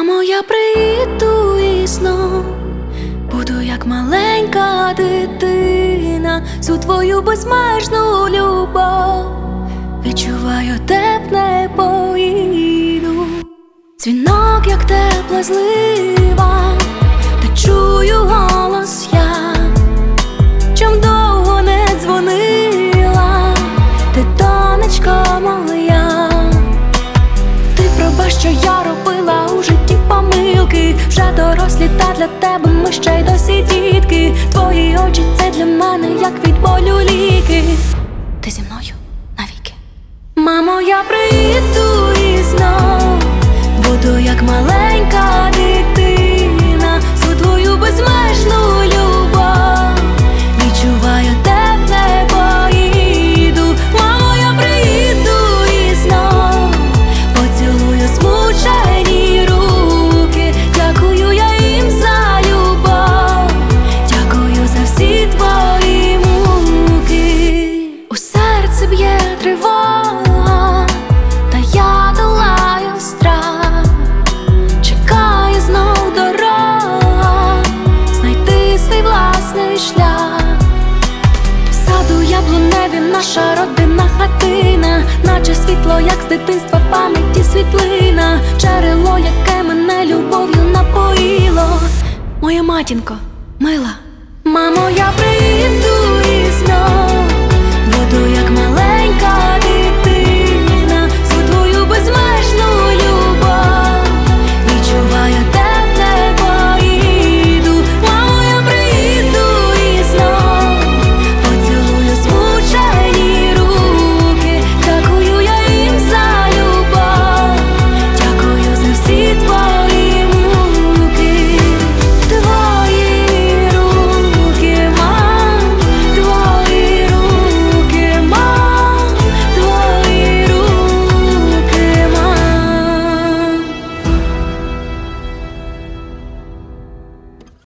Мамо, я приїду і знов буду як маленька дитина, всю твою безмежну любов відчуваю, те б не поїду. Дзвінок, як тепла злива, та чую голос я, чом довго не дзвонила, ти, донечко моя. Ти пробач, що я робила у житті помилки, вже дорослі, та для тебе ми ще й досі дітки. Твої очі — це для мене як від болю ліки. Ти зі мною навіки. Мамо, я приїду і знов буду як маленька дитина, всю твою безмежну любов відчуваю, те б не поїду. Мамо, я приїду і знов поцілую змучені руки. Дякую я їм за любов, дякую за всі твої муки. У серці б'є тривога, та я долаю страх. Чекає знов дорога, знайти свій власний шлях. В саду яблуневі наша родинна хатина, наче світло, як з дитинства пам'яті світлина. Джерело, яке мене любов'ю напоїло. Моя матінко мила. Мамо, я приїду